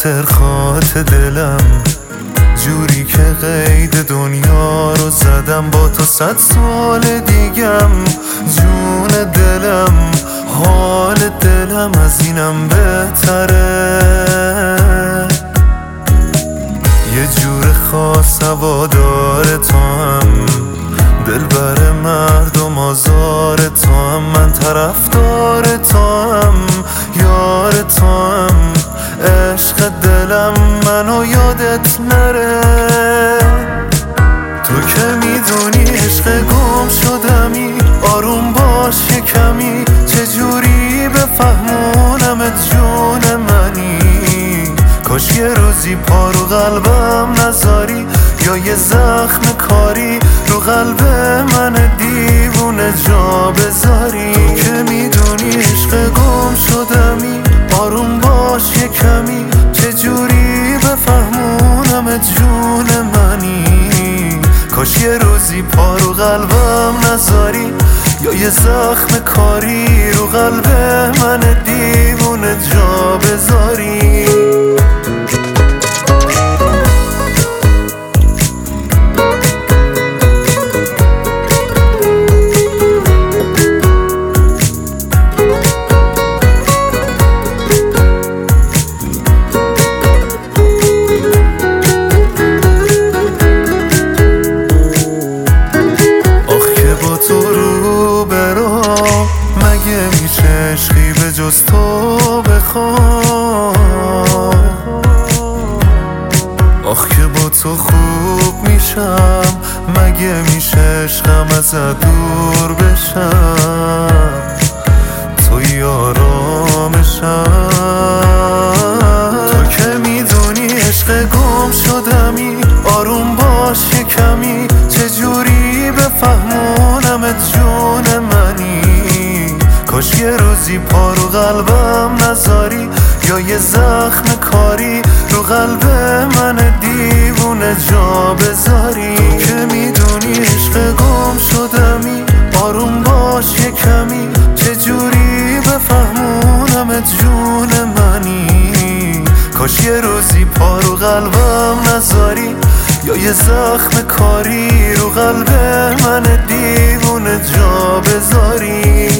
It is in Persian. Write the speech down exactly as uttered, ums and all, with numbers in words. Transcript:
خاطر خاطر دلم، جوری که قید دنیا رو زدم با تو صد سال دیگم. جون دلم، حال دلم از اینم بهتره. یه جور خاص هوادار تو هم، دلبر مردم آزار تو هم، من طرفدار تو هم، یار تو هم، عشق دلم منو یادت نره. تو که میدونی عشق گم شدمی، آروم باش یه کمی، چجوری بفهمونمت جون منی. کاش یه روزی پا رو قلبم نذاری، یا یه زخم کاری رو قلب من دیوونه جا بذاری. تو که میدونی عشق گم شدمی، آروم باش یه کمی، چجوری بفهمونمت جون منی. کاش یه روزی پا رو قلبم نذاری، یا یه زخم کاری رو قلب من دیوونه جا بذاری. مگه میشه عشقی به جز تو بخوام؟ آخ که با تو خوب میشم، مگه میشه عشقم ازت دور بشم؟ توی آرامشم. تو که میدونی عشق گم شدمی، آروم باش یه کمی، چجوری بفهمونمت جون منی. کاش یه روزی پا رو قلبم نذاری، یا یه زخم کاری رو قلب من دیوونه جا بذاری. تو که میدونی عشق گم شدمی، آروم باش یه کمی، چجوری بفهمونمت جون منی. کاش یه روزی پا رو قلبم نذاری، یا یه زخم کاری رو قلب من دیوونه جا بذاری.